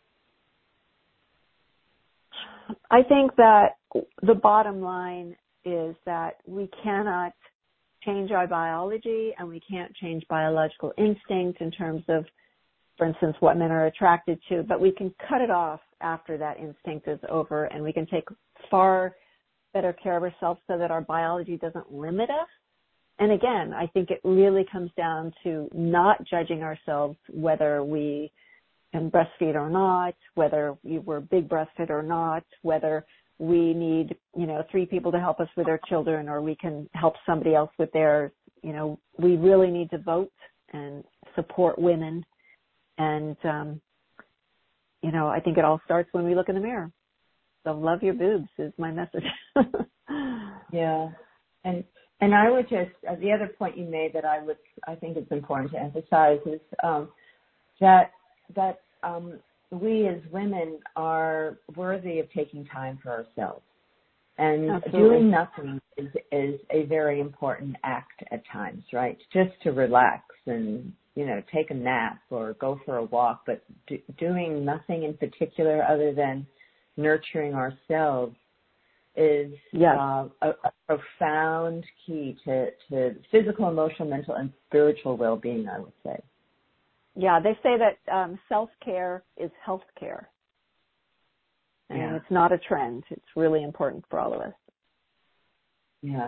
I think that the bottom line is that we cannot change our biology and we can't change biological instinct in terms of, for instance, what men are attracted to, but we can cut it off after that instinct is over, and we can take far better care of ourselves so that our biology doesn't limit us. And again, I think it really comes down to not judging ourselves whether we can breastfeed or not, whether we were big breasted or not, whether we need, you know, three people to help us with our children or we can help somebody else with theirs. You know, we really need to vote and support women. And, um, you know, I think it all starts when we look in the mirror. So love your boobs is my message. Yeah. And and I would just, uh, the other point you made that I would, I think it's important to emphasize is um, that, that um, we as women are worthy of taking time for ourselves. And Absolutely. Doing nothing is, is a very important act at times, right? Just to relax and, you know, take a nap or go for a walk, but do, doing nothing in particular other than nurturing ourselves is yes. uh, a, a profound key to, to physical, emotional, mental, and spiritual well-being, I would say. Yeah, they say that um, self-care is health care. And Yeah. it's not a trend. It's really important for all of us. Yeah.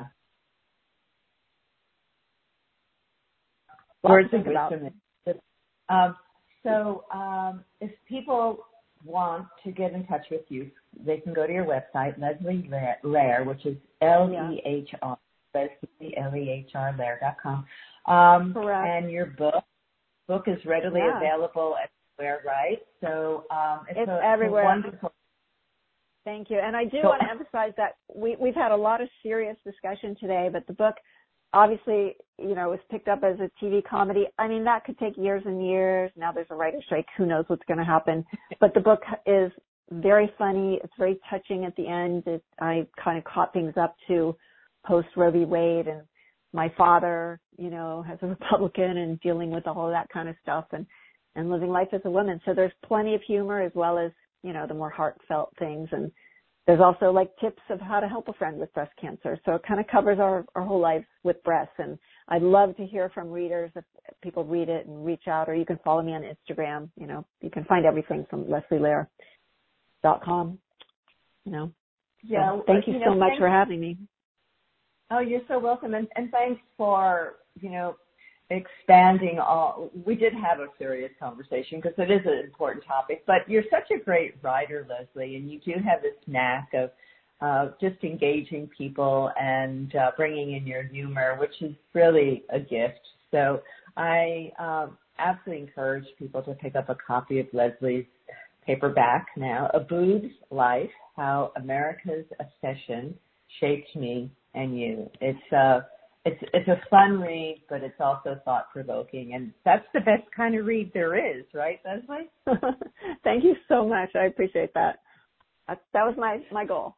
Words of wisdom. Um, so um, if people want to get in touch with you, they can go to your website, Leslie Lehr, which is L E H R, Leslie, L E H R, Lehr dot com. Um, Correct. And your book, book is readily yeah. available everywhere, right? So um, it's, it's a, everywhere. It's a wonderful. Thank you. And I do so, want to emphasize that we, we've had a lot of serious discussion today, but the book obviously, you know, was picked up as a T V comedy. I mean, that could take years and years. Now there's a writer's strike. Who knows what's going to happen? But the book is very funny. It's very touching at the end. It, I kind of caught things up to post Roe v. Wade, and my father, you know, as a Republican and dealing with all of that kind of stuff and, and living life as a woman. So there's plenty of humor as well as, you know, the more heartfelt things. And there's also like tips of how to help a friend with breast cancer. So it kind of covers our, our whole life with breasts. And I'd love to hear from readers if people read it and reach out, or you can follow me on Instagram. You know, you can find everything from Leslie Lehr dot com, you know. Yeah. So thank you, you so know, much thanks, for having me. Oh, you're so welcome. And, and thanks for, you know, expanding all. We did have a serious conversation because it is an important topic, but you're such a great writer, Leslie, and you do have this knack of uh, just engaging people and uh, bringing in your humor, which is really a gift. So I um, absolutely encourage people to pick up a copy of Leslie's paperback now, A Boob's Life, How America's Obsession Shaped Me and You. It's uh, It's it's a fun read, but it's also thought-provoking, and that's the best kind of read there is, right, Leslie? Thank you so much. I appreciate that. That, that was my, my goal.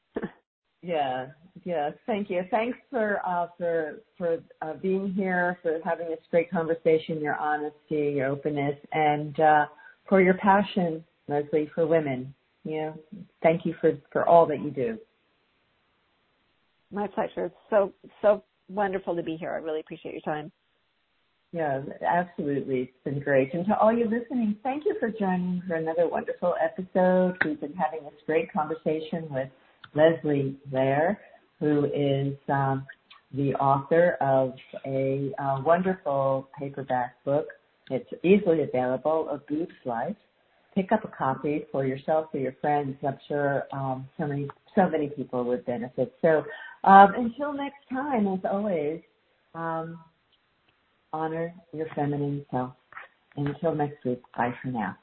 yeah, yeah. Thank you. Thanks for uh, for for uh, being here, for having this great conversation, your honesty, your openness, and uh, for your passion, Leslie, for women. You know, thank you for, for all that you do. My pleasure. It's so so. wonderful to be here. I really appreciate your time. Yeah, absolutely. It's been great. And to all you listening, thank you for joining for another wonderful episode. We've been having this great conversation with Leslie Lehr, who is um, the author of a uh, wonderful paperback book. It's easily available, A Boob's Life. Pick up a copy for yourself or your friends. I'm sure um, so many so many people would benefit. So um, until next time, as always, um, honor your feminine self. Until next week, bye for now.